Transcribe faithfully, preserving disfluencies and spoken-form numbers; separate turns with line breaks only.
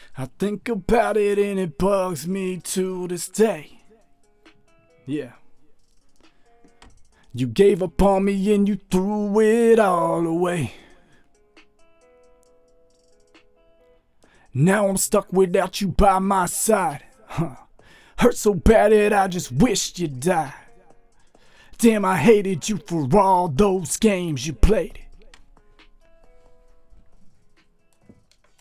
I think about it and it bugs me to this day. Yeah. You gave up on me and you threw it all away. Now I'm stuck without you by my side. Huh. Hurt so bad that I just wished you died. Damn, I hated you for all those games you played.